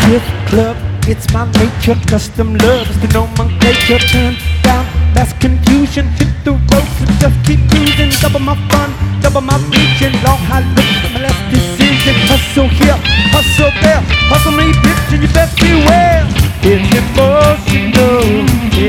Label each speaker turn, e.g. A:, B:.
A: This club, it's my nature. Custom love is the nomenclature. Turn down, that's confusion. Hit the ropes and just keep cruising. Double my fun, double my reaching. Long high looks, my last decision. Hustle here, hustle there. Hustle me, bitch, and you best beware. It's emotional.